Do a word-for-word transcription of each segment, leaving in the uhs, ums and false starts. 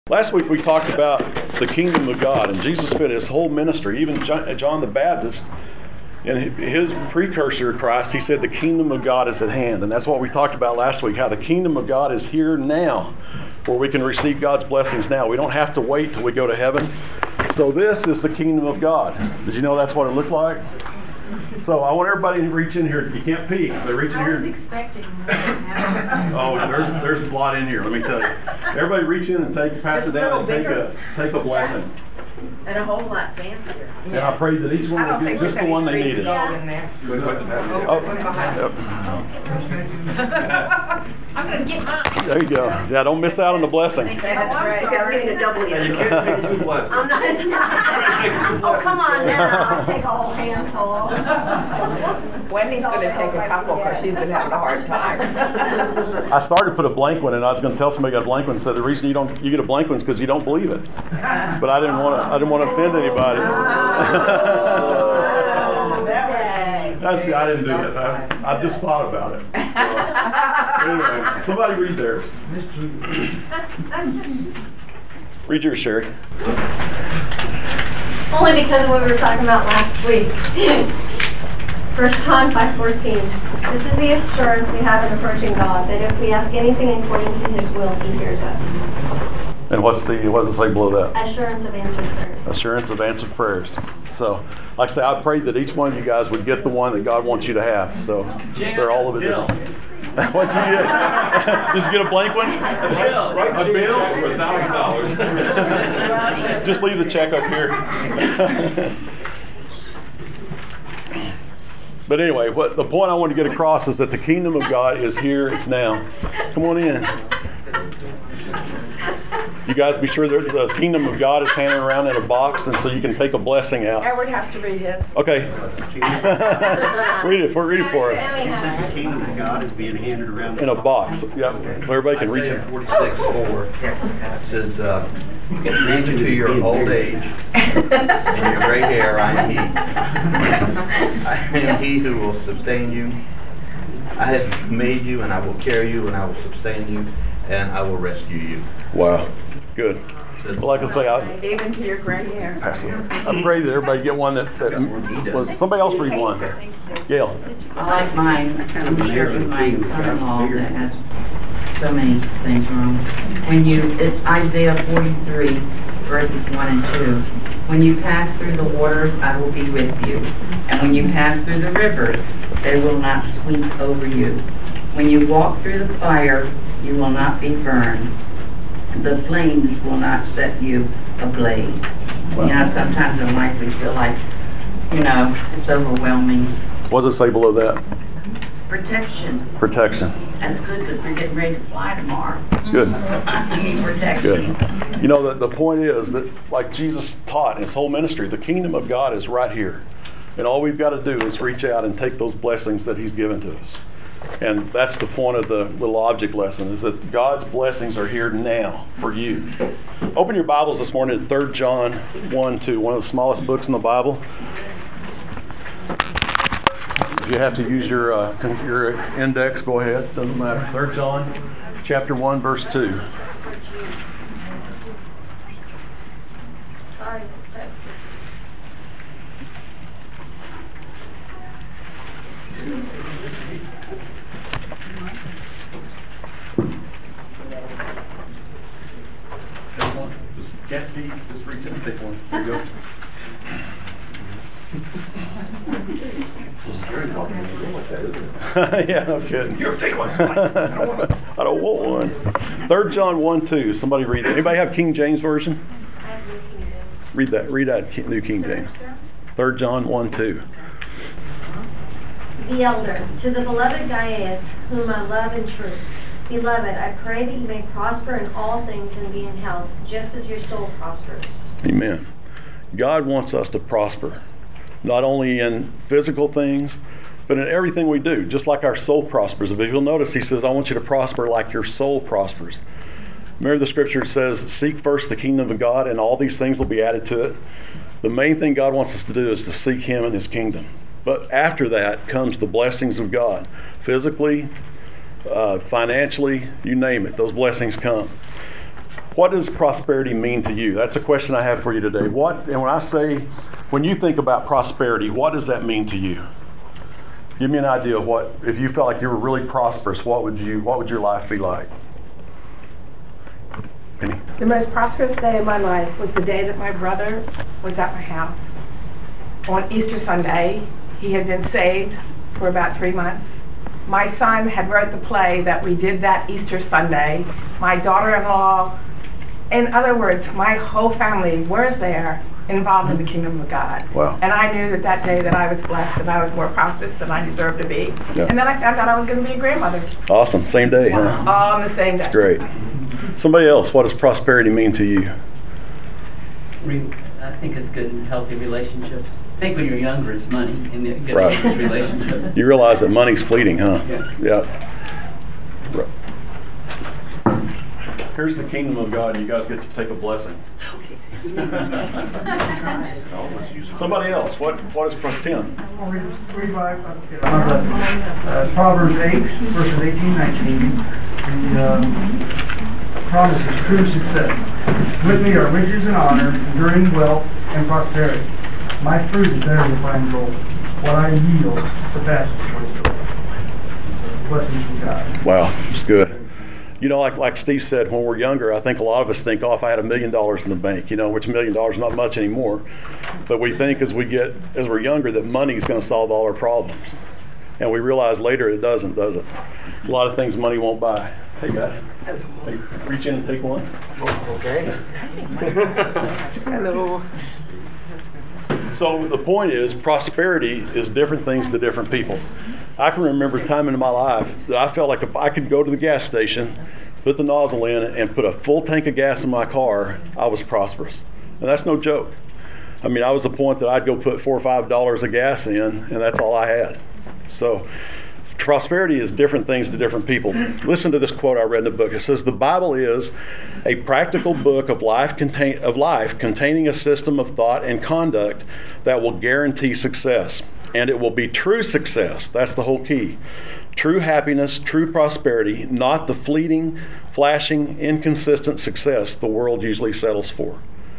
Last week we talked about the kingdom of God, and Jesus spent his whole ministry, even John the Baptist, in his precursor Christ, he said the kingdom of God is at hand. And that's what we talked about last week, how the kingdom of God is here now, where we can receive God's blessings now. We don't have to wait till we go to heaven. So this is the kingdom of God. Did you know that's what it looked like? So I want everybody to reach in here. You can't peek, but reach in I here. was expecting more to happen. Oh, there's there's a lot in here. Let me tell you. Everybody, reach in and take, pass it down, and take a take a blessing. And a whole lot fancier. And I pray that each one would get just the one they needed. Yeah. In there. Oh, yep. I'm going to get mine. There you go. Yeah, don't miss out on the blessing. That's right. I'm getting a double And you either. can't take two blessings. I'm not. Take two blessings. Oh, come on now. I'll take a whole handful. Wendy's going to take a couple because she's been having a hard time. I started to put a blank one, and I was going to tell somebody I got a blank one. So the reason you don't you get a blank one is because you don't believe it. But I didn't want to. I didn't want to offend anybody. That's I didn't do that. I, I just thought about it. So, anyway, somebody read theirs. Read yours, Sherry. Only because of what we were talking about last week. First John five fourteen. This is the assurance we have in approaching God, that if we ask anything according to His will, He hears us. And what's the what does it say below that? Assurance of answered prayers. Assurance of answered prayers. So, like I say, I prayed that each one of you guys would get the one that God wants you to have. So, they're all of it different. What'd you get? Did you get a blank one? A bill. Right, A bill? for a thousand dollars. Just leave the check up here. But anyway, what the point I want to get across is that the kingdom of God is here. It's now. Come on in. You guys be sure that the kingdom of God is handed around in a box, and so you can take a blessing out. Edward has to read his. Okay. read it for read it for us. He says the kingdom of God is being handed around In a box. Yeah. So everybody can reach Isaiah it. forty-six four says, uh, "Reach into your old age and your gray hair, I am He. I am He who will sustain you. I have made you, and I will carry you, and I will sustain you, and I will rescue you." Wow. Good. Well, like I say, I Even to your gray hair. pass it. I pray that everybody get one that, that was somebody else read one. Gail. I like mine. I'm sharing with my son-in-law that has so many things wrong. When you, it's Isaiah forty-three, verses one and two. When you pass through the waters, I will be with you. And when you pass through the rivers, they will not sweep over you. When you walk through the fire, you will not be burned. The flames will not set you ablaze. You know, sometimes in life we feel like, you know, it's overwhelming. What does it say below that? Protection. Protection. That's good because we're getting ready to fly tomorrow. Good. We need protection. Good. You know, the, the point is that, like Jesus taught in his whole ministry, the kingdom of God is right here. And all we've got to do is reach out and take those blessings that he's given to us. And that's the point of the little object lesson, is that God's blessings are here now for you. Open your Bibles this morning at Third John one two, one of the smallest books in the Bible. If you have to use your uh, your index, go ahead. Doesn't matter. Third John chapter one, verse two. Sorry. Can't peek, just reach in and take one. There you go. so scary walking in the room like that, isn't it? Yeah, no kidding. Here, take one. I don't want to. I don't want one. Third John one two. Somebody read that. Anybody have King James Version? I have New King James. Read that. Read that New King James. Third John one two. The elder, to the beloved Gaius, whom I love in truth. Beloved, I pray that you may prosper in all things and be in health, just as your soul prospers. Amen. God wants us to prosper, not only in physical things, but in everything we do, just like our soul prospers. If you'll notice, he says, I want you to prosper like your soul prospers. Remember the scripture says, seek first the kingdom of God, and all these things will be added to it. The main thing God wants us to do is to seek him and his kingdom. But after that comes the blessings of God, physically, uh, financially, you name it, those blessings come. What does prosperity mean to you? That's a question I have for you today. What, and when I say, when you think about prosperity, what does that mean to you? Give me an idea of what, if you felt like you were really prosperous, what would you, what would your life be like? Penny? The most prosperous day of my life was the day that my brother was at my house. On Easter Sunday, he had been saved for about three months. My son had wrote the play that we did that Easter Sunday. My daughter-in-law, in other words, my whole family was there involved in the kingdom of God. Wow. And I knew that that day that I was blessed and I was more prosperous than I deserved to be. Yeah. And then I found out I was going to be a grandmother. Awesome. Same day, huh? All on the same day. That's great. Somebody else, what does prosperity mean to you? Re- I think it's good and healthy relationships. I think when you're younger, it's money and you get Right. those relationships. You realize that money's fleeting, huh? Yeah. Yeah. Right. Here's the kingdom of God. You guys get to take a blessing. Somebody else. What? What is Pro- Tim? I'll read read by, okay, my blessing. Uh, Proverbs eight, verses eighteen, nineteen. The um, promise is true success. With me are riches and honor, enduring wealth and prosperity. My fruit is better than fine gold. What I yield surpasses choice silver. Blessings from God. Wow, it's good. You know, like like Steve said, when we're younger, I think a lot of us think, oh, if I had a million dollars in the bank, you know, which a million dollars is not much anymore. But we think as we get, as we're younger, that money is going to solve all our problems. And we realize later it doesn't, does it? A lot of things money won't buy. Hey, Beth. Hey, reach in and take one. Okay. Hello. So the point is, prosperity is different things to different people. I can remember a time in my life that I felt like if I could go to the gas station, put the nozzle in, and put a full tank of gas in my car, I was prosperous. And that's no joke. I mean, I was at the point that I'd go put four or five dollars of gas in, and that's all I had. So prosperity is different things to different people. Listen to this quote I read in the book. It says, "The Bible is a practical book of life, contain, of life containing a system of thought and conduct that will guarantee success. And it will be true success." That's the whole key. True happiness, true prosperity, not the fleeting, flashing, inconsistent success the world usually settles for.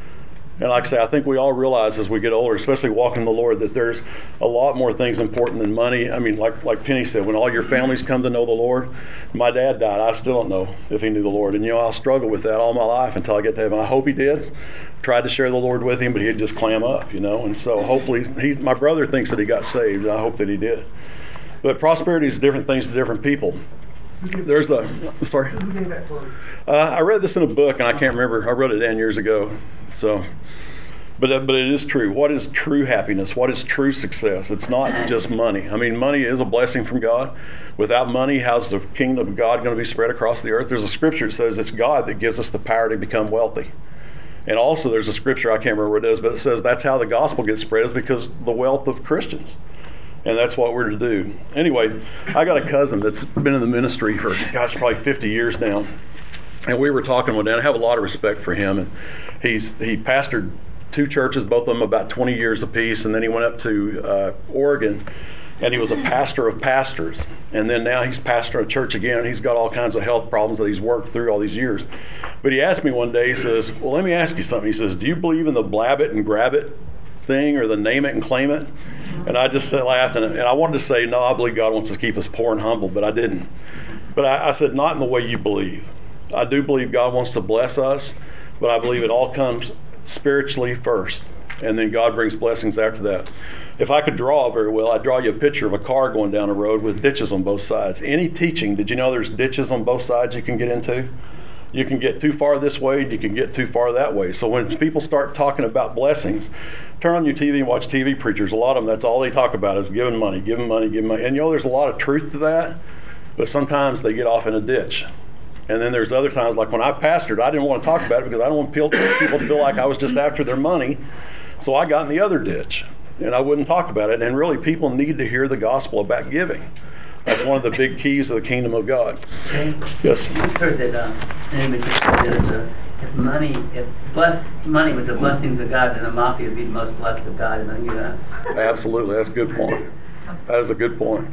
And like I say, I think we all realize as we get older, especially walking the Lord, that there's a lot more things important than money. I mean, like like Penny said, when all your families come to know the Lord, my dad died. I still don't know if he knew the Lord. And, you know, I'll struggle with that all my life until I get to heaven. I hope he did. Tried to share the Lord with him, but he'd just clam up, you know. And so hopefully, he, my brother thinks that he got saved, and I hope that he did. But prosperity is different things to different people. There's a, sorry. Who gave that quote? Uh, I read this in a book, and I can't remember. I wrote it down years ago. So, but uh, but it is true. What is true happiness? What is true success? It's not just money. I mean, money is a blessing from God. Without money, how's the kingdom of God going to be spread across the earth? There's a scripture that says it's God that gives us the power to become wealthy. And also there's a scripture, I can't remember what it is, but it says that's how the gospel gets spread, is because of the wealth of Christians. And that's what we're to do. Anyway, I got a cousin that's been in the ministry for, gosh, probably fifty years now. And we were talking one day, and I have a lot of respect for him. And he's he pastored two churches, both of them about twenty years apiece. And then he went up to uh, Oregon, and he was a pastor of pastors. And then now he's pastoring a church again, and he's got all kinds of health problems that he's worked through all these years. But he asked me one day, he says, well, let me ask you something. He says, do you believe in the blab it and grab it thing, or the name it and claim it? And I just laughed, and, and I wanted to say, no, I believe God wants to keep us poor and humble, but I didn't. But I, I said, not in the way you believe. I do believe God wants to bless us, but I believe it all comes spiritually first, and then God brings blessings after that. If I could draw very well, I'd draw you a picture of a car going down a road with ditches on both sides. Any teaching, did you know there's ditches on both sides you can get into? You can get too far this way, you can get too far that way. So when people start talking about blessings, turn on your T V and watch T V preachers. A lot of them, that's all they talk about is giving money, giving money, giving money. And you know, there's a lot of truth to that, but sometimes they get off in a ditch. And then there's other times, like when I pastored, I didn't want to talk about it because I don't want people to feel like I was just after their money. So I got in the other ditch, and I wouldn't talk about it. And really, people need to hear the gospel about giving. That's one of the big keys of the kingdom of God. Yes? I heard that, uh, anyway, just heard that it's a, if money, if bless, money was the blessings of God, then the mafia would be the most blessed of God in the U S. Absolutely. That's a good point. That is a good point.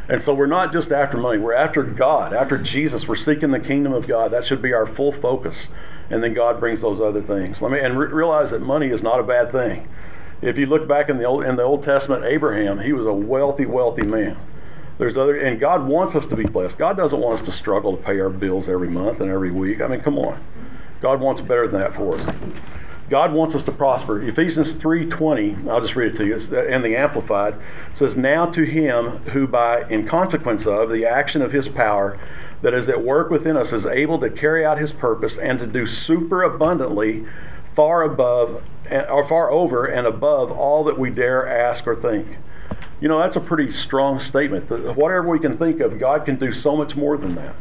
And so we're not just after money. We're after God, after Jesus. We're seeking the kingdom of God. That should be our full focus. And then God brings those other things. Let me and re- realize that money is not a bad thing. If you look back in the old in the Old Testament, Abraham, he was a wealthy, wealthy man. There's other, and God wants us to be blessed. God doesn't want us to struggle to pay our bills every month and every week. I mean, come on. God wants better than that for us. God wants us to prosper. Ephesians three twenty, I'll just read it to you, and the Amplified, says, now to him who by, in consequence of, the action of his power that is at work within us is able to carry out his purpose and to do super abundantly, far above, or far over and above all that we dare ask or think. You know, that's a pretty strong statement. Whatever we can think of, God can do so much more than that.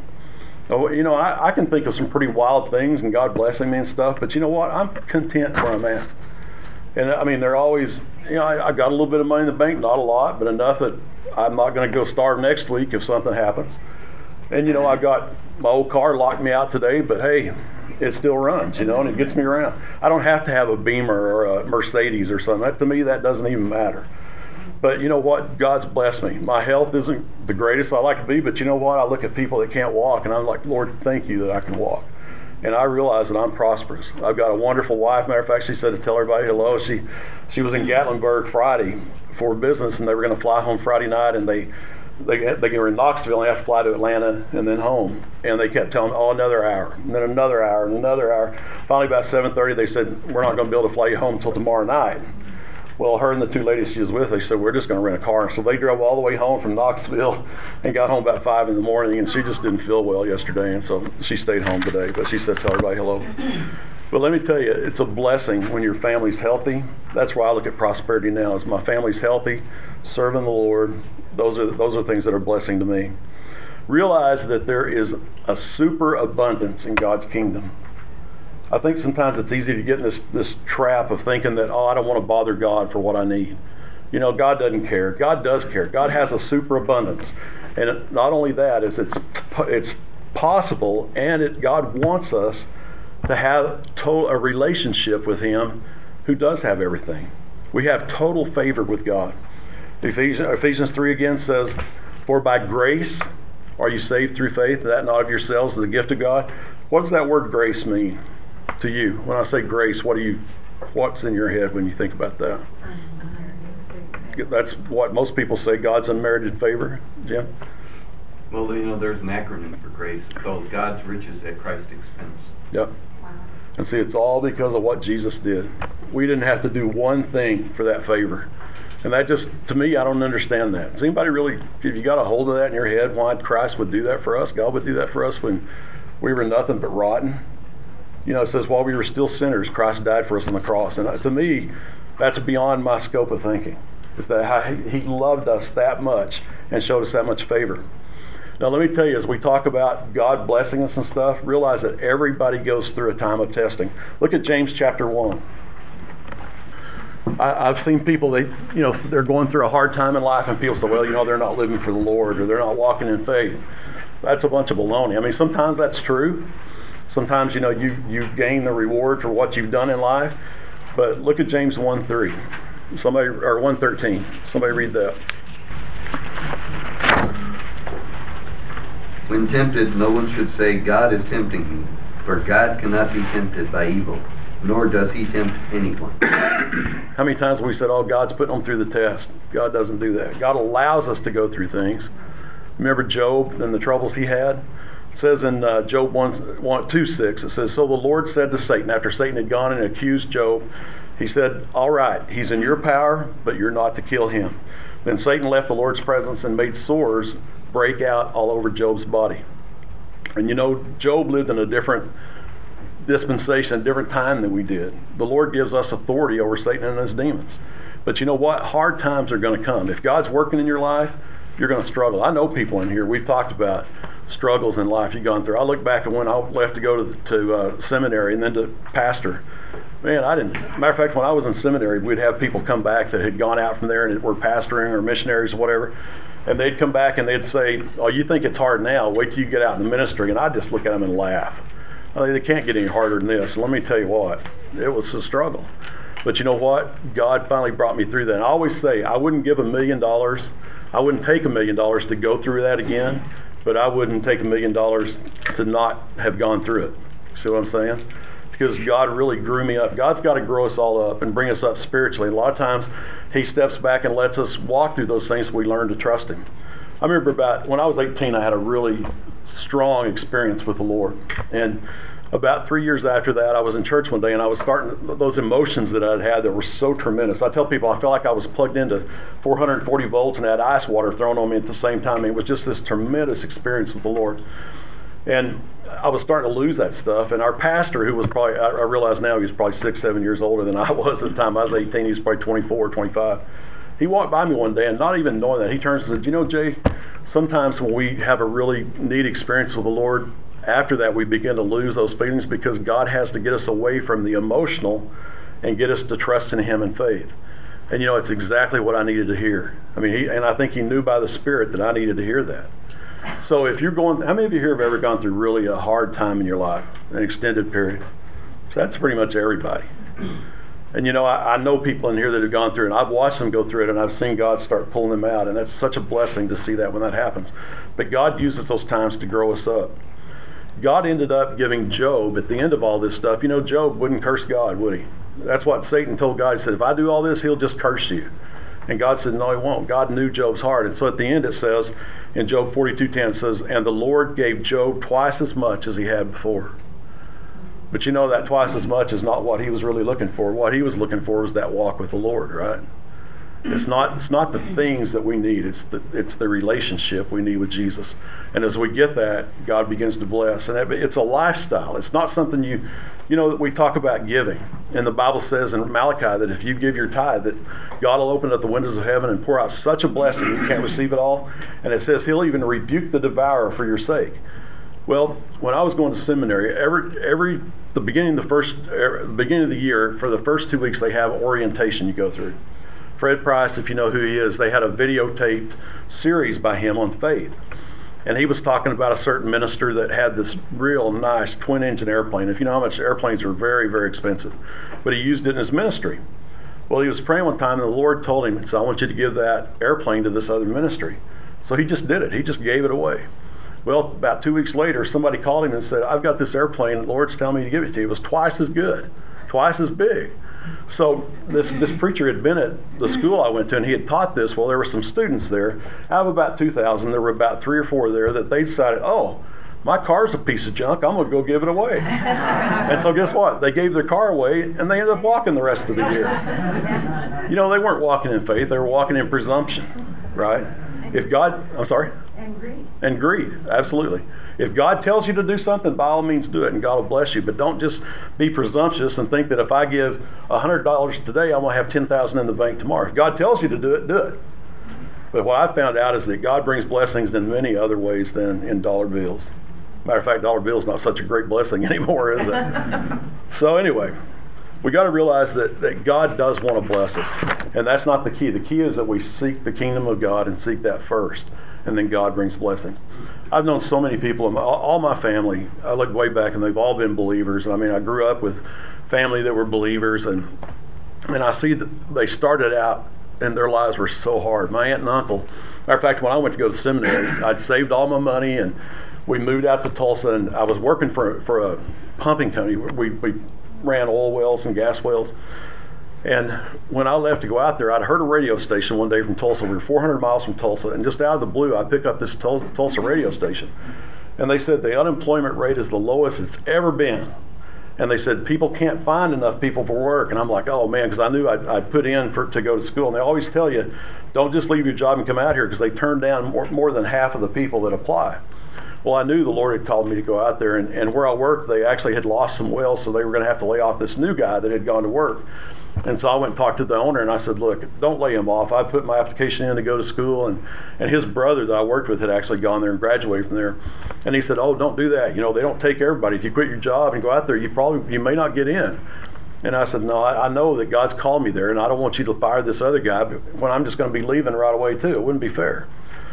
You know, I, I can think of some pretty wild things and God blessing me and stuff, but you know what? I'm content where I'm at. And I mean, they're always, you know, I, I've got a little bit of money in the bank, not a lot, but enough that I'm not going to go starve next week if something happens. And, you know, I've got my old car locked me out today, but hey, it still runs, you know, and it gets me around. I don't have to have a Beamer or a Mercedes or something. That, to me, that doesn't even matter. But you know what? God's blessed me. My health isn't the greatest I like to be, but you know what? I look at people that can't walk, and I'm like, Lord, thank you that I can walk. And I realize that I'm prosperous. I've got a wonderful wife. Matter of fact, she said to tell everybody hello. She she was in Gatlinburg Friday for business, and they were going to fly home Friday night, and they they they were in Knoxville, and they have to fly to Atlanta and then home. And they kept telling me, oh, another hour, and then another hour, and another hour. Finally, about seven thirty, they said, we're not going to be able to fly you home until tomorrow night. Well, her and the two ladies she was with, they said, we're just going to rent a car. So they drove all the way home from Knoxville and got home about five in the morning, and she just didn't feel well yesterday, and so she stayed home today. But she said, tell everybody hello. But let me tell you, it's a blessing when your family's healthy. That's why I look at prosperity now, is my family's healthy, serving the Lord. Those are, those are things that are a blessing to me. Realize that there is a super abundance in God's kingdom. I think sometimes it's easy to get in this, this trap of thinking that, oh, I don't want to bother God for what I need. You know, God doesn't care. God does care. God has a superabundance. And it, not only that, is it's it's possible, and it, God wants us to have to, a relationship with Him who does have everything. We have total favor with God. Ephesians, Ephesians three again says, for by grace are you saved through faith, that not of yourselves, is the gift of God. What does that word grace mean to you? When I say grace, what do you, what's in your head when you think about that? That's what most people say, God's unmerited favor. Jim? Well, you know, there's an acronym for grace. It's called God's riches at Christ's expense. Yep. And see, it's all because of what Jesus did. We didn't have to do one thing for that favor. And that just, to me, I don't understand that. Does anybody really, if you got a hold of that in your head, why Christ would do that for us? God would do that for us when we were nothing but rotten. You know, it says, while we were still sinners, Christ died for us on the cross. And to me, that's beyond my scope of thinking. Is that how He loved us that much and showed us that much favor. Now, let me tell you, as we talk about God blessing us and stuff, realize that everybody goes through a time of testing. Look at James chapter one. I, I've seen people, they, you know, they're going through a hard time in life, and people say, well, you know, they're not living for the Lord, or they're not walking in faith. That's a bunch of baloney. I mean, sometimes that's true. Sometimes, you know, you, you gain the reward for what you've done in life. But look at James one three. Somebody, or one thirteen. Somebody read that. When tempted, no one should say, God is tempting me, for God cannot be tempted by evil, nor does He tempt anyone. How many times have we said, oh, God's putting them through the test? God doesn't do that. God allows us to go through things. Remember Job and the troubles he had? It says in uh, Job one, two six, it says, so the Lord said to Satan, after Satan had gone and accused Job, He said, all right, he's in your power, but you're not to kill him. Then Satan left the Lord's presence and made sores break out all over Job's body. And you know, Job lived in a different dispensation, a different time than we did. The Lord gives us authority over Satan and his demons. But you know what? Hard times are going to come. If God's working in your life, you're going to struggle. I know people in here, we've talked about struggles in life you've gone through. I look back at when I left to go to, to uh, seminary and then to pastor. Man, I didn't, matter of fact, when I was in seminary, we'd have people come back that had gone out from there and were pastoring or missionaries or whatever. And they'd come back and they'd say, oh, you think it's hard now? Wait till you get out in the ministry. And I'd just look at them and laugh. I mean, they can't get any harder than this. And let me tell you what, it was a struggle. But you know what? God finally brought me through that. And I always say, I wouldn't give a million dollars I wouldn't take a million dollars to go through that again, but I wouldn't take a million dollars to not have gone through it. See what I'm saying? Because God really grew me up. God's got to grow us all up and bring us up spiritually. A lot of times he steps back and lets us walk through those things so we learn to trust him. I remember about when I was eighteen, I had a really strong experience with the Lord. And about three years after that, I was in church one day and I was starting, those emotions that I'd had that were so tremendous. I tell people I felt like I was plugged into four hundred forty volts and had ice water thrown on me at the same time. It was just this tremendous experience with the Lord. And I was starting to lose that stuff. And our pastor, who was probably, I I realize now he was probably six, seven years older than I was at the time. I was eighteen, he was probably twenty-four or twenty-five. He walked by me one day and not even knowing that, he turns and said, you know, Jay, sometimes when we have a really neat experience with the Lord, after that we begin to lose those feelings because God has to get us away from the emotional and get us to trust in him in faith. And you know, it's exactly what I needed to hear. I mean, he, and I think he knew by the Spirit that I needed to hear that. So if you're going, how many of you here have ever gone through really a hard time in your life, an extended period? So that's pretty much everybody. And you know, I, I know people in here that have gone through it, and I've watched them go through it, and I've seen God start pulling them out, and that's such a blessing to see that when that happens. But God uses those times to grow us up. God ended up giving Job, at the end of all this stuff, you know, Job wouldn't curse God, would he? That's what Satan told God. He said, if I do all this, he'll just curse you. And God said, no, he won't. God knew Job's heart. And so at the end it says, in Job forty-two ten, it says, and the Lord gave Job twice as much as he had before. But you know, that twice as much is not what he was really looking for. What he was looking for was that walk with the Lord, right? It's not it's not the things that we need. It's the it's the relationship we need with Jesus. And as we get that, God begins to bless. And it's a lifestyle. It's not something you, you know, we talk about giving. And the Bible says in Malachi that if you give your tithe, that God will open up the windows of heaven and pour out such a blessing you can't receive it all. And it says he'll even rebuke the devourer for your sake. Well, when I was going to seminary, every every the beginning of the first er, beginning of the year, for the first two weeks they have orientation you go through. Fred Price, if you know who he is, they had a videotaped series by him on faith. And he was talking about a certain minister that had this real nice twin-engine airplane. If you know how much airplanes are very, very expensive. But he used it in his ministry. Well, he was praying one time, and the Lord told him, so I want you to give that airplane to this other ministry. So he just did it. He just gave it away. Well, about two weeks later, somebody called him and said, I've got this airplane. The Lord's telling me to give it to you. It was twice as good, twice as big. So this this preacher had been at the school I went to, and he had taught this. Well, there were some students there. Out of about two thousand, there were about three or four there that they decided, oh, my car's a piece of junk. I'm going to go give it away. And so guess what? They gave their car away, and they ended up walking the rest of the year. You know, they weren't walking in faith. They were walking in presumption, right? If God, I'm sorry? And greed. And greed, absolutely. If God tells you to do something, by all means do it, and God will bless you. But don't just be presumptuous and think that if I give one hundred dollars today, I'm going to have ten thousand dollars in the bank tomorrow. If God tells you to do it, do it. But what I found out is that God brings blessings in many other ways than in dollar bills. Matter of fact, dollar bills not such a great blessing anymore, is it? So anyway, we got to realize that, that God does want to bless us. And that's not the key. The key is that we seek the kingdom of God and seek that first. And then God brings blessings. I've known so many people, all my family, I look way back and they've all been believers. I mean, I grew up with family that were believers, and and I see that they started out and their lives were so hard. My aunt and uncle, matter of fact, when I went to go to seminary, I'd saved all my money and we moved out to Tulsa, and I was working for, for a pumping company. We, we ran oil wells and gas wells. And when I left to go out there, I'd heard a radio station one day from Tulsa. We were four hundred miles from Tulsa, and just out of the blue, I picked up this Tulsa radio station. And they said the unemployment rate is the lowest it's ever been. And they said people can't find enough people for work. And I'm like, oh man, because I knew I'd, I'd put in for to go to school. And they always tell you, don't just leave your job and come out here, because they turn down more, more than half of the people that apply. Well, I knew the Lord had called me to go out there, and, and where I worked, they actually had lost some wells, so they were going to have to lay off this new guy that had gone to work. And so I went and talked to the owner, and I said, look, don't lay him off. I put my application in to go to school, and, and his brother that I worked with had actually gone there and graduated from there. And he said, oh, don't do that. You know, they don't take everybody. If you quit your job and go out there, you probably, you may not get in. And I said, no, I, I know that God's called me there, and I don't want you to fire this other guy when I'm just going to be leaving right away too. It wouldn't be fair.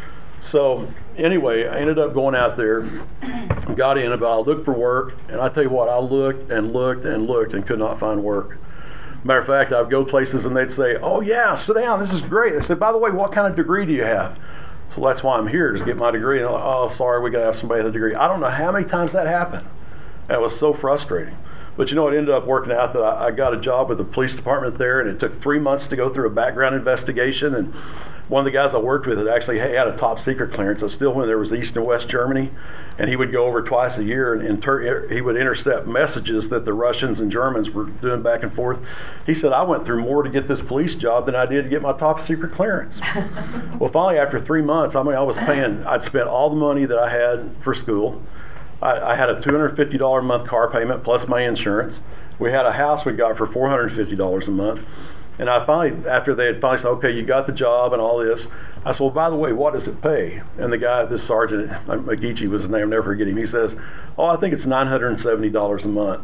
So anyway, I ended up going out there, got in, about I looked for work, and I tell you what, I looked and looked and looked and could not find work. Matter of fact, I'd go places and they'd say, "Oh yeah, sit down. This is great." I said, "By the way, what kind of degree do you have?" So that's why I'm here, to get my degree. And they're like, "Oh, sorry, we got to have somebody with a degree." I don't know how many times that happened. That was so frustrating. But you know, it ended up working out that I, I got a job with the police department there, and it took three months to go through a background investigation. And one of the guys I worked with had actually had a top secret clearance. That's still when there was East and West Germany. And he would go over twice a year and inter- he would intercept messages that the Russians and Germans were doing back and forth. He said, "I went through more to get this police job than I did to get my top secret clearance." Well, finally, after three months, I mean, I was paying, I'd spent all the money that I had for school. I, I had a two hundred fifty dollars a month car payment plus my insurance. We had a house we got for four hundred fifty dollars a month. And I finally, after they had finally said, "Okay, you got the job and all this," I said, "Well, by the way, what does it pay?" And the guy, this sergeant, McGeechee was his name, I'll never forget him. He says, "Oh, I think it's nine hundred seventy dollars a month."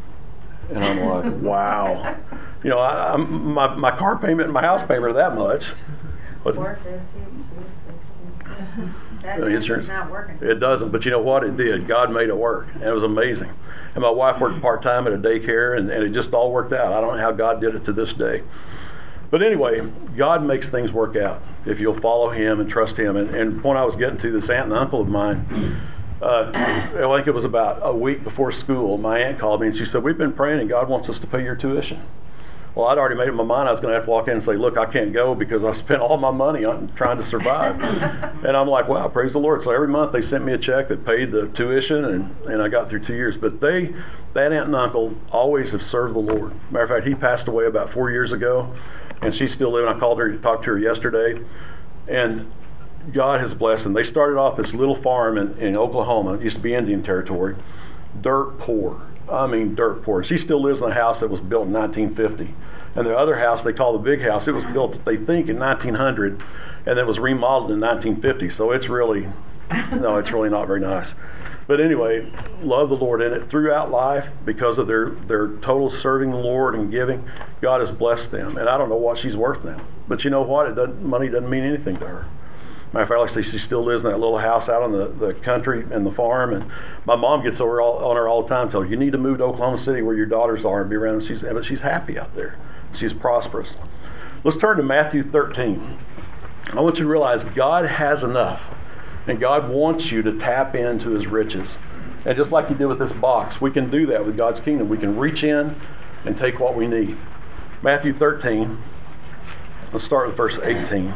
And I'm like, wow. You know, I, I'm, my, my car payment and my house payment are that much. four fifty, two sixty. That Uh, insurance. is not working. It doesn't, but you know what? It did. God made it work. And it was amazing. And my wife worked part-time at a daycare, and, and it just all worked out. I don't know how God did it to this day. But anyway, God makes things work out if you'll follow Him and trust Him. And, and the point I was getting to, this aunt and uncle of mine, uh, I think it was about a week before school, my aunt called me and she said, "We've been praying and God wants us to pay your tuition." Well, I'd already made up my mind I was going to have to walk in and say, "Look, I can't go because I spent all my money on trying to survive." And I'm like, wow, praise the Lord. So every month they sent me a check that paid the tuition, and, and I got through two years. But they, that aunt and uncle, always have served the Lord. Matter of fact, he passed away about four years ago, and she's still living. I called her to talk to her yesterday, and God has blessed them. They started off this little farm in, in Oklahoma. It used to be Indian Territory. Dirt poor. I mean, dirt poor. She still lives in a house that was built in nineteen fifty. And the other house they call the big house, it was built, they think, in nineteen hundred, and it was remodeled in nineteen fifty. So it's really, no, it's really not very nice. But anyway, love the Lord in it. Throughout life, because of their, their total serving the Lord and giving, God has blessed them. And I don't know what she's worth now. But you know what? It doesn't, money doesn't mean anything to her. Matter of fact, like I say, she still lives in that little house out on the, the country and the farm. And my mom gets over all, on her all the time, tells her, "You need to move to Oklahoma City where your daughters are and be around them." She's, but she's happy out there. She's prosperous. Let's turn to Matthew thirteen. I want you to realize God has enough. And God wants you to tap into His riches. And just like He did with this box, we can do that with God's kingdom. We can reach in and take what we need. Matthew thirteen. Let's start with verse eighteen.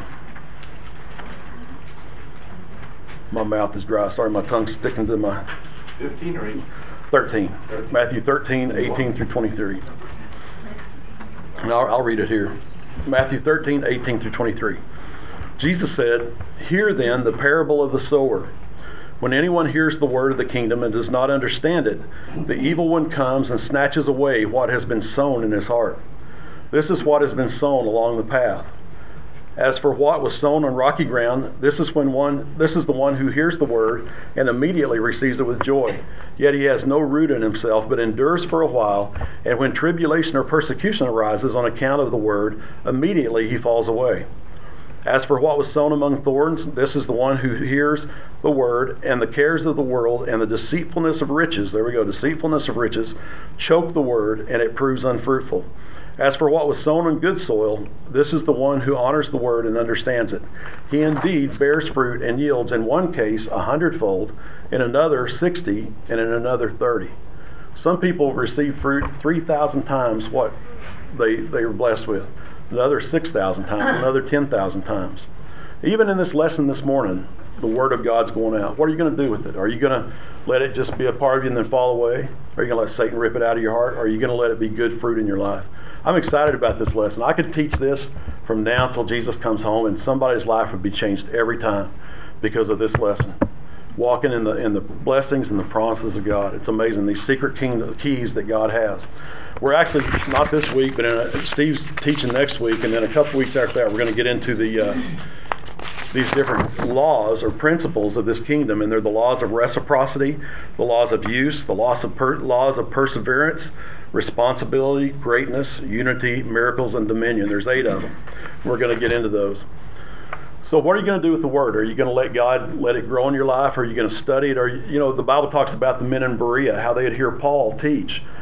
My mouth is dry. Sorry, my tongue's sticking to my... fifteen or eighteen? thirteen. Matthew thirteen, eighteen through twenty-three. And I'll, I'll read it here. Matthew thirteen, eighteen through twenty-three. Jesus said, "Hear then the parable of the sower. When anyone hears the word of the kingdom and does not understand it, the evil one comes and snatches away what has been sown in his heart. This is what has been sown along the path. As for what was sown on rocky ground, this is when one this is the one who hears the word and immediately receives it with joy. Yet he has no root in himself, but endures for a while, and when tribulation or persecution arises on account of the word, immediately he falls away. As for what was sown among thorns, this is the one who hears the word, and the cares of the world and the deceitfulness of riches, there we go, deceitfulness of riches, choke the word, and it proves unfruitful. As for what was sown in good soil, this is the one who honors the word and understands it. He indeed bears fruit and yields in one case a hundredfold, in another sixty, and in another thirty. Some people receive fruit three thousand times what they, they were blessed with. Another six thousand times, another ten thousand times. Even in this lesson this morning, the Word of God's going out. What are you going to do with it? Are you going to let it just be a part of you and then fall away? Are you going to let Satan rip it out of your heart? Or are you going to let it be good fruit in your life? I'm excited about this lesson. I could teach this from now until Jesus comes home, and somebody's life would be changed every time because of this lesson. Walking in the in the blessings and the promises of God. It's amazing, these secret kingdom keys that God has. We're actually, not this week, but in a, Steve's teaching next week, and then a couple weeks after that, we're going to get into the uh, these different laws or principles of this kingdom, and they're the laws of reciprocity, the laws of use, the laws of per, laws of perseverance, responsibility, greatness, unity, miracles, and dominion. There's eight of them. We're going to get into those. So what are you going to do with the Word? Are you going to let God let it grow in your life? Or are you going to study it? Or, you know, the Bible talks about the men in Berea, how they'd hear Paul teach.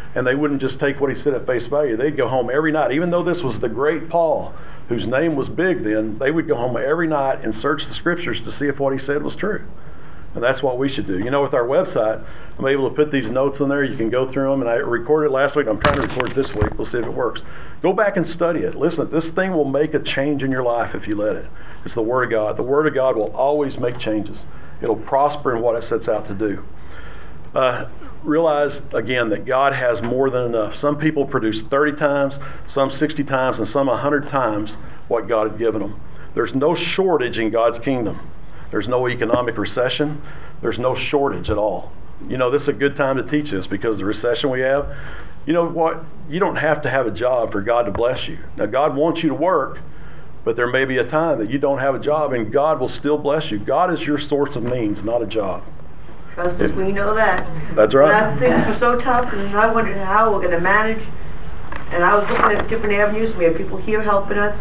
And they wouldn't just take what he said at face value. They'd go home every night. Even though this was the great Paul, whose name was big then, they would go home every night and search the scriptures to see if what he said was true. And that's what we should do. You know, with our website, I'm able to put these notes in there. You can go through them. And I recorded it last week. I'm trying to record it this week. We'll see if it works. Go back and study it. Listen, this thing will make a change in your life if you let it. It's the Word of God. The Word of God will always make changes. It'll prosper in what it sets out to do. Uh, realize, again, that God has more than enough. Some people produce thirty times, some sixty times, and some one hundred times what God had given them. There's no shortage in God's kingdom. There's no economic recession. There's no shortage at all. You know, this is a good time to teach this because the recession we have, you know what? You don't have to have a job for God to bless you. Now, God wants you to work, but there may be a time that you don't have a job and God will still bless you. God is your source of means, not a job. Trust us, we know that. That's right. When things were so tough, and I wondered how we're going to manage, and I was looking at different avenues. We have people here helping us.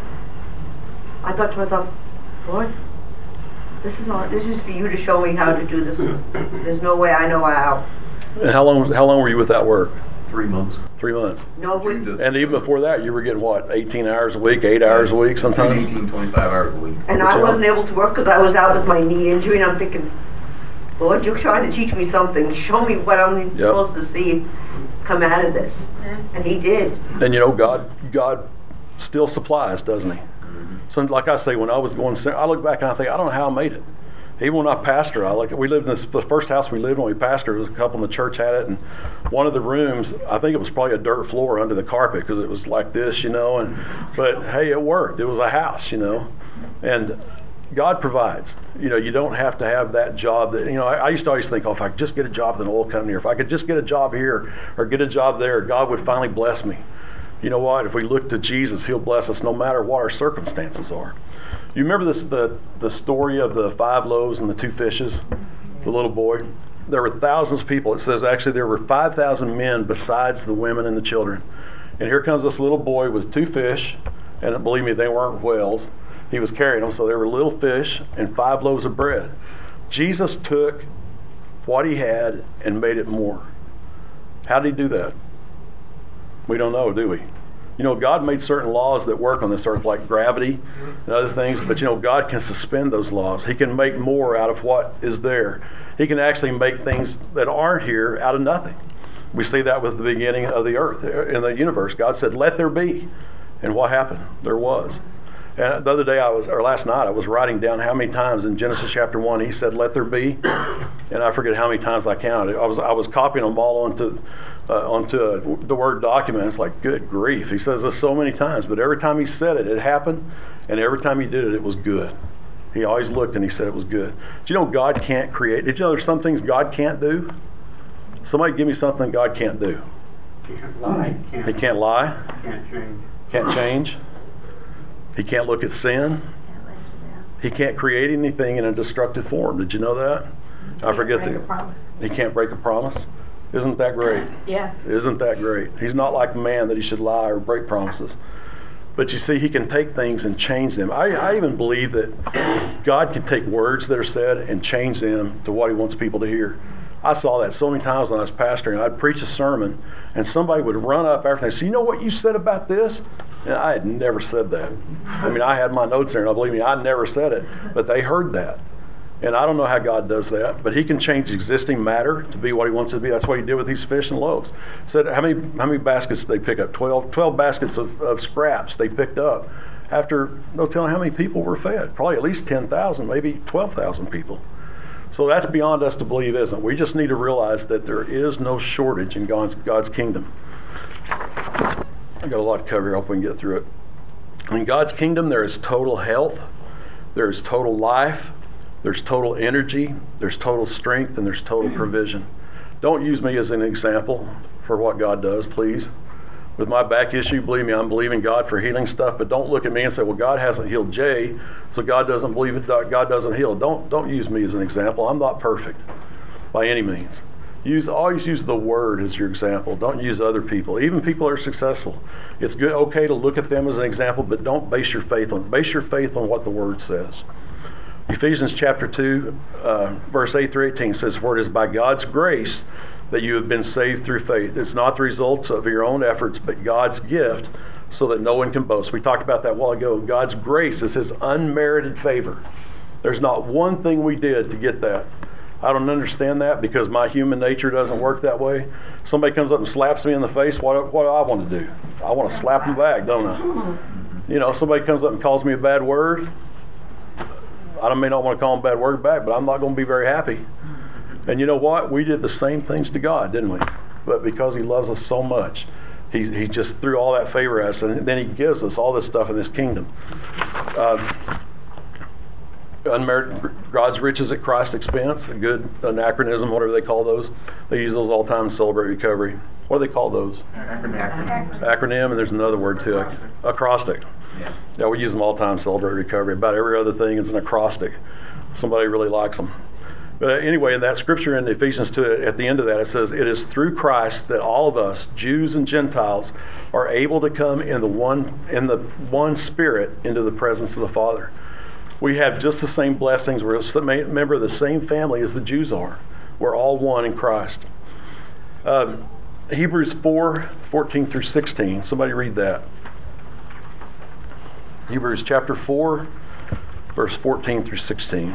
I thought to myself, Lord, this is all. This is for you to show me how to do this. There's no way I know how. And how long? How long were you without work? Three months. Three months. No, we, And even before that, you were getting what? eighteen hours a week, eight hours a week, sometimes. eighteen, twenty-five hours a week. and I wasn't able to work because I was out with my knee injury, and I'm thinking, Lord, you're trying to teach me something. Show me what I'm Yep. supposed to see come out of this. And He did. And you know, God, God still supplies, doesn't He? So, like I say, when I was going, I look back and I think, I don't know how I made it. Even when I pastor, I like we lived in this, the first house we lived in when we pastored, was a couple in the church had it, and one of the rooms, I think it was probably a dirt floor under the carpet because it was like this, you know. And but hey, it worked. It was a house, you know, and God provides. You know, you don't have to have that job that, you know, I, I used to always think, oh, if I could just get a job with an oil company, or if I could just get a job here or get a job there, God would finally bless me. You know what? If we look to Jesus, He'll bless us no matter what our circumstances are. You remember this the, the story of the five loaves and the two fishes, the little boy? There were thousands of people. It says actually there were five thousand men besides the women and the children. And here comes this little boy with two fish, and believe me, they weren't whales. He was carrying them, so they were little fish and five loaves of bread. Jesus took what He had and made it more. How did He do that? We don't know, do we? You know, God made certain laws that work on this earth, like gravity and other things, but you know, God can suspend those laws. He can make more out of what is there. He can actually make things that aren't here out of nothing. We see that with the beginning of the earth, in the universe. God said, let there be. And what happened? There was. And the other day, I was, or last night, I was writing down how many times in Genesis chapter one He said, let there be. And I forget how many times I counted. I was I was copying them all onto Uh, onto a, the Word document. It's like, good grief. He says this so many times, but every time He said it, it happened, and every time He did it, it was good. He always looked and He said it was good. Do you know God can't create? Did you know there's some things God can't do? Somebody give me something God can't do. Can't lie. He Can't, can't lie. can't change. Can't change. He can't look at sin. He can't create anything in a destructive form. Did you know that? I forget Break a the. promise. He can't break a promise. Isn't that great? Yes. Isn't that great? He's not like man that He should lie or break promises. But you see, He can take things and change them. I, I even believe that God can take words that are said and change them to what He wants people to hear. I saw that so many times when I was pastoring. I'd preach a sermon, and somebody would run up after and say, you know what you said about this? And I had never said that. I mean, I had my notes there, and I believe me, I never said it. But they heard that. And I don't know how God does that, but He can change existing matter to be what He wants it to be. That's what He did with these fish and loaves. Said how many how many baskets did they pick up? Twelve, twelve baskets of, of scraps they picked up. After no telling how many people were fed. Probably at least ten thousand, maybe twelve thousand people. So that's beyond us to believe, isn't it? We just need to realize that there is no shortage in God's, God's kingdom. I got a lot to cover here. I hope we can get through it. In God's kingdom, there is total health. There is total life. There's total energy, there's total strength, and there's total provision. Don't use me as an example for what God does, please. With my back issue, believe me, I'm believing God for healing stuff, but don't look at me and say, well, God hasn't healed Jay, so God doesn't believe it, God doesn't heal. Don't, don't use me as an example. I'm not perfect by any means. Use, always use the Word as your example. Don't use other people, even people who are successful. It's good, okay to look at them as an example, but don't base your faith on, base your faith on what the Word says. Ephesians chapter two, uh, verse eight through eighteen says, for it is by God's grace that you have been saved through faith. It's not the results of your own efforts, but God's gift, so that no one can boast. We talked about that a while ago. God's grace is his unmerited favor. There's not one thing we did to get that. I don't understand that because my human nature doesn't work that way. Somebody comes up and slaps me in the face, what, what do I want to do? I want to slap them back, don't I? You know, somebody comes up and calls me a bad word. I may not want to call them a bad word back, but I'm not going to be very happy. And you know what? We did the same things to God, didn't we? But because he loves us so much, he, he just threw all that favor at us, and then he gives us all this stuff in this kingdom. Uh, unmerited, God's riches at Christ's expense, a good anachronism, whatever they call those. They use those all the time to celebrate recovery. What do they call those? Acronym. Acronym, and there's another word to it. Acrostic. Yeah. Yeah, we use them all the time to celebrate recovery. About every other thing is an acrostic. Somebody really likes them. But anyway, in that scripture in Ephesians two, at the end of that, it says, it is through Christ that all of us, Jews and Gentiles, are able to come in the one in the one Spirit into the presence of the Father. We have just the same blessings. We're a member of the same family as the Jews are. We're all one in Christ. Um, Hebrews four, fourteen through sixteen. Somebody read that. Hebrews chapter four, verse fourteen through sixteen.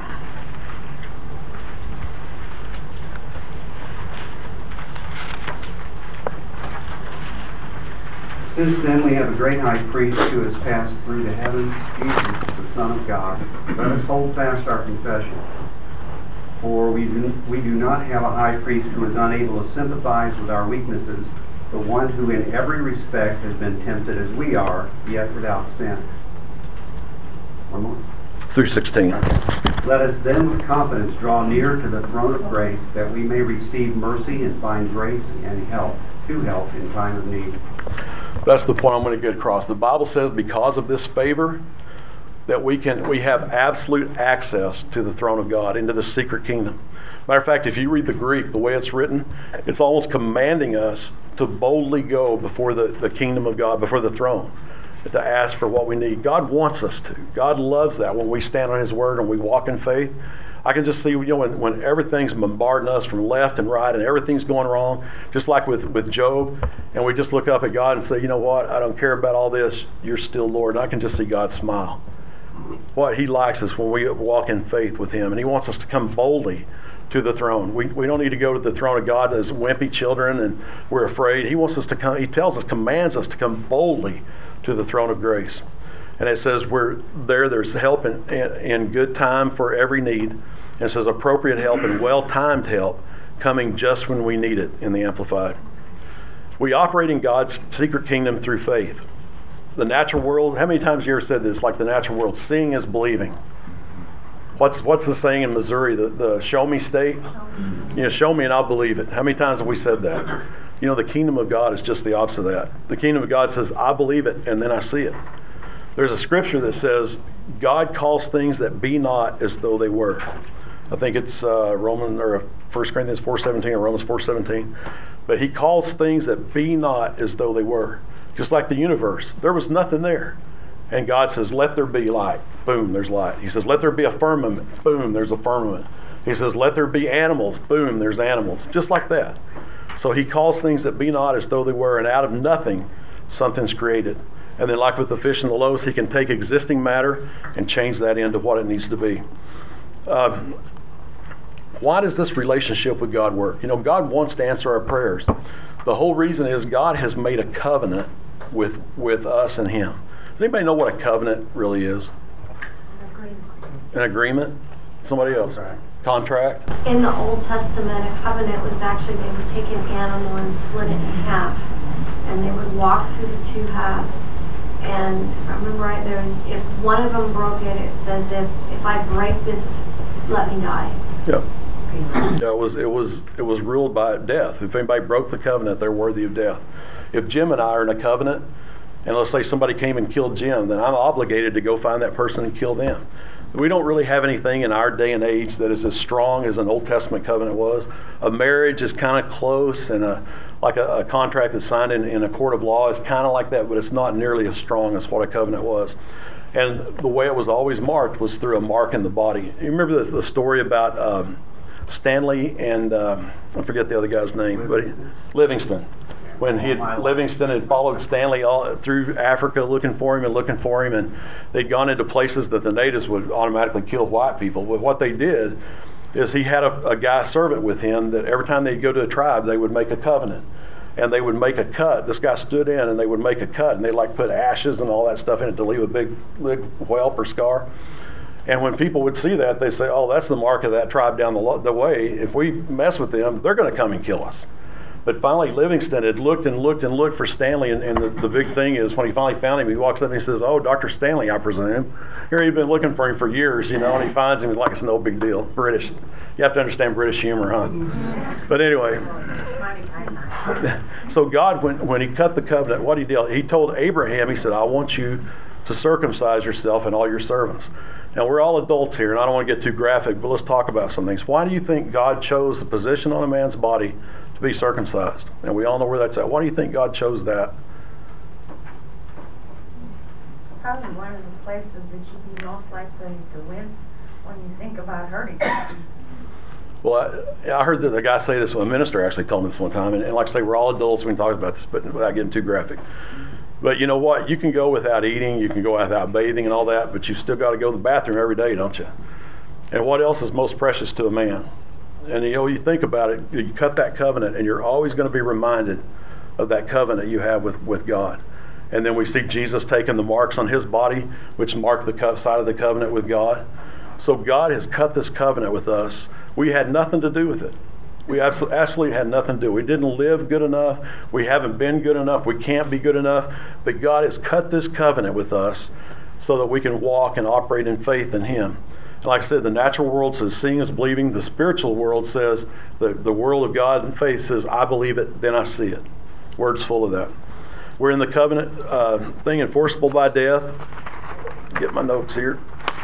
Since then we have a great high priest who has passed through the heavens, Jesus, the Son of God. Let us hold fast our confession. For we do, we do not have a high priest who is unable to sympathize with our weaknesses, but one who in every respect has been tempted as we are, yet without sin. One more. Through sixteen. Let us then with confidence draw near to the throne of grace, that we may receive mercy and find grace and help, to help in time of need. That's the point I'm going to get across. The Bible says because of this favor that we can we have absolute access to the throne of God, into the secret kingdom. Matter of fact, if you read the Greek, the way it's written, it's almost commanding us to boldly go before the, the kingdom of God, before the throne, to ask for what we need. God wants us to. God loves that when we stand on his word and we walk in faith. I can just see, you know, when, when everything's bombarding us from left and right and everything's going wrong, just like with, with Job, and we just look up at God and say, you know what, I don't care about all this, you're still Lord. And I can just see God smile. What he likes is when we walk in faith with him, and he wants us to come boldly to the throne. We, we don't need to go to the throne of God as wimpy children and we're afraid. He wants us to come, he tells us, commands us to come boldly to the throne of grace. And it says we're there, there's help in, in, in good time for every need. And it says appropriate help and well-timed help coming just when we need it in the Amplified. We operate in God's secret kingdom through faith. The natural world, how many times have you ever said this, like the natural world, seeing is believing. What's what's the saying in Missouri, the, the show me state? You know, show me and I'll believe it. How many times have we said that? You know, the kingdom of God is just the opposite of that. The kingdom of God says, I believe it, and then I see it. There's a scripture that says, God calls things that be not as though they were. I think it's uh, Roman or First Corinthians four seventeen or Romans four seventeen. But he calls things that be not as though they were. Just like the universe. There was nothing there. And God says, let there be light. Boom, there's light. He says, let there be a firmament. Boom, there's a firmament. He says, let there be animals. Boom, there's animals. Just like that. So he calls things that be not as though they were. And out of nothing, something's created. And then like with the fish and the loaves, he can take existing matter and change that into what it needs to be. Um, why does this relationship with God work? You know, God wants to answer our prayers. The whole reason is God has made a covenant with, with us and him. Does anybody know what a covenant really is? An agreement? Somebody else? Contract? In the Old Testament, a covenant was actually they would take an animal and split it in half. And they would walk through the two halves. And if I remember right, there's if one of them broke it, it says if, if I break this, let me die. Yep. Yeah, it was it was it was ruled by death. If anybody broke the covenant, they're worthy of death. If Jim and I are in a covenant, and let's say somebody came and killed Jim, then I'm obligated to go find that person and kill them. We don't really have anything in our day and age that is as strong as an Old Testament covenant was. A marriage is kind of close, and a like a, a contract that's signed in, in a court of law is kind of like that, but it's not nearly as strong as what a covenant was. And the way it was always marked was through a mark in the body. You remember the, the story about um, Stanley and um, I forget the other guy's name, but he, Livingston. When he had, Livingston had followed Stanley all through Africa looking for him and looking for him, and they'd gone into places that the natives would automatically kill white people. But what they did is he had a, a guy servant with him that every time they'd go to a tribe, they would make a covenant. And they would make a cut. This guy stood in and they would make a cut, and they like put ashes and all that stuff in it to leave a big, big whelp or scar. And when people would see that, they say, oh, that's the mark of that tribe down the, lo- the way. If we mess with them, they're going to come and kill us. But finally, Livingston had looked and looked and looked for Stanley, and, and the, the big thing is when he finally found him, he walks up and he says, oh, Doctor Stanley, I presume. Here he'd been looking for him for years, you know, and he finds him. He's like, it's no big deal. British. You have to understand British humor, huh? But anyway, so God, when, when he cut the covenant, what he did, he told Abraham, he said, I want you to circumcise yourself and all your servants. Now, we're all adults here, and I don't want to get too graphic, but let's talk about some things. Why do you think God chose the position on a man's body to be circumcised? And we all know where that's at. Why do you think God chose that? Probably one of the places that you'd be most likely to wince when you think about hurting. Well, I, I heard that the guy say this, a minister actually told me this one time, and, and like I say, we're all adults, we can talk about this, but without getting too graphic. But you know what? You can go without eating, you can go without bathing and all that, but you've still got to go to the bathroom every day, don't you? And what else is most precious to a man? And you know, you think about it, you cut that covenant, and you're always going to be reminded of that covenant you have with, with God. And then we see Jesus taking the marks on his body, which mark the co- side of the covenant with God. So God has cut this covenant with us. We had nothing to do with it. We absolutely, absolutely had nothing to do. We didn't live good enough. We haven't been good enough. We can't be good enough. But God has cut this covenant with us so that we can walk and operate in faith in him. And like I said, the natural world says seeing is believing. The spiritual world says, the, the world of God and faith says, I believe it, then I see it. Word's full of that. We're in the covenant uh, thing, enforceable by death. Get my notes here.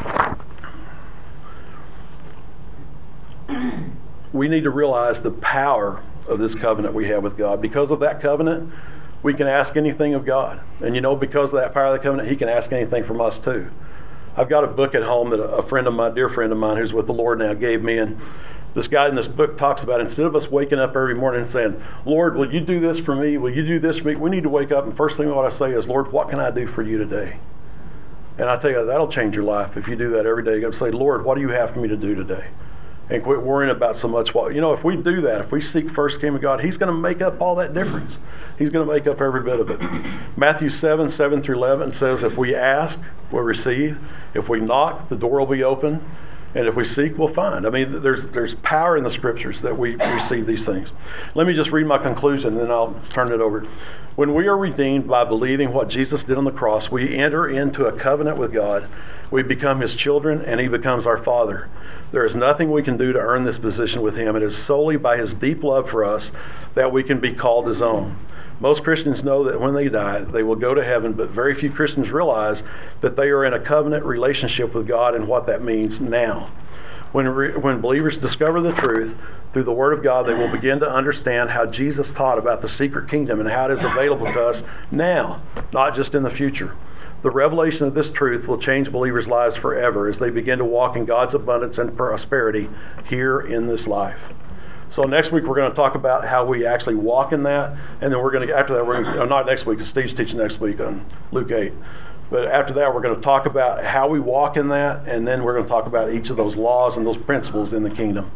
We need to realize the power of this covenant we have with God. Because of that covenant, we can ask anything of God. And you know, because of that power of the covenant, he can ask anything from us too. I've got a book at home that a friend of mine, dear friend of mine who's with the Lord now, gave me. And this guy in this book talks about, instead of us waking up every morning and saying, Lord, will you do this for me? Will you do this for me? We need to wake up, and first thing what I say is, Lord, what can I do for you today? And I tell you, that'll change your life if you do that every day. You got to say, Lord, what do you have for me to do today? And quit worrying about so much. What, you know, if we do that, if we seek first the kingdom of God, he's going to make up all that difference. He's going to make up every bit of it. Matthew seven, seven through eleven says, if we ask, we'll receive. If we knock, the door will be open. And if we seek, we'll find. I mean, there's there's power in the scriptures that we receive these things. Let me just read my conclusion, and then I'll turn it over. When we are redeemed by believing what Jesus did on the cross, we enter into a covenant with God. We become his children, and he becomes our Father. There is nothing we can do to earn this position with him. It is solely by his deep love for us that we can be called his own. Most Christians know that when they die, they will go to heaven, but very few Christians realize that they are in a covenant relationship with God and what that means now. When, re- when believers discover the truth through the Word of God, they will begin to understand how Jesus taught about the secret kingdom and how it is available to us now, not just in the future. The revelation of this truth will change believers' lives forever as they begin to walk in God's abundance and prosperity here in this life. So next week we're going to talk about how we actually walk in that, and then we're going to, after that, we're going to, not next week, because Steve's teaching next week on Luke eight. But after that, we're going to talk about how we walk in that, and then we're going to talk about each of those laws and those principles in the kingdom.